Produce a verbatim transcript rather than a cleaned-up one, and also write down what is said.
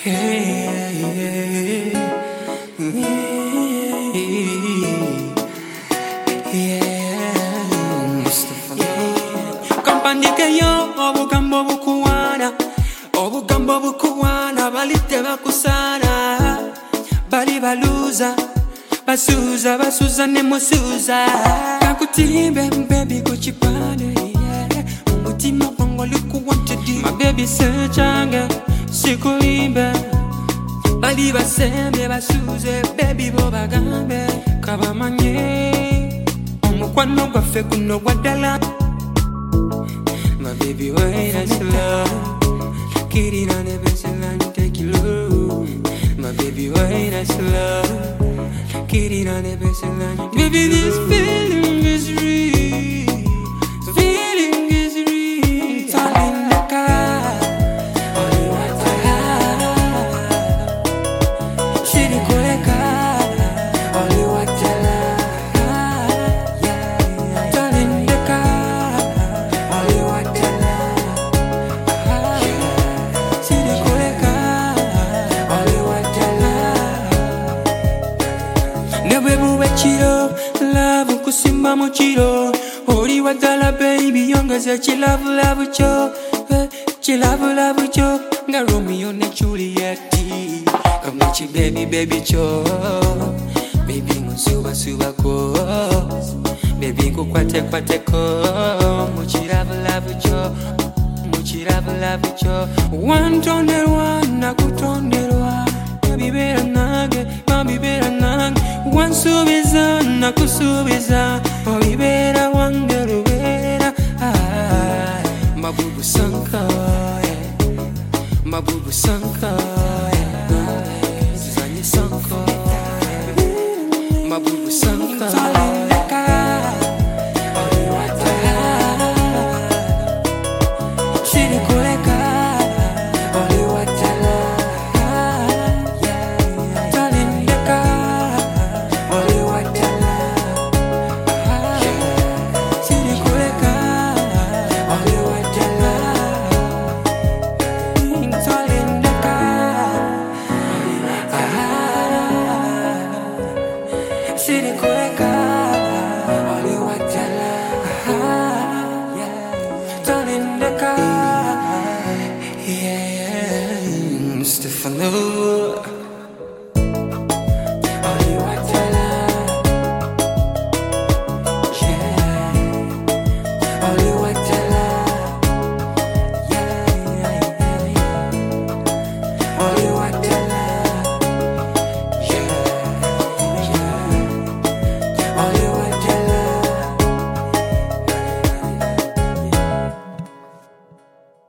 Hey, yeah, yeah, Mustafa. Kampandike yo obugambo bukuwana, obugambo bukuwana balite bakusana, bali baluza, basuza basuza ne musuza. Kakutimbe baby kuchipane, yeah. Umutima wangu likuwante di, my baby sechanga sikulimbe, bali basembe basuze baby bo bagambe kabamanye omukwano gwaffe kuno gwaddala. My baby wait and slow, get it on the baseline, take it low. My baby wait and slow, get it on the baseline. Baby, this feeling is real, feeling is real. It's all in the car. Chiro, love kusimba mu chiro, ori wadala baby yongeza chilavu lavu cho, chilavu lavu cho, nga Romeo ne Juliet, kamwe chi baby baby cho, baby ngusuba suba ko, baby kukwate kwate ko, mu chilavu lavu cho, mu chilavu lavu cho, one tonde one nakutondelwa, baby bera nange, baby bera nange. Wansubiza nakusubiza, olibera wange lubera. Mabubu sanka, yeah. Mabubu sanka, yeah. Zizanye sanka, yeah. Mabubu sanka, yeah. Stefano.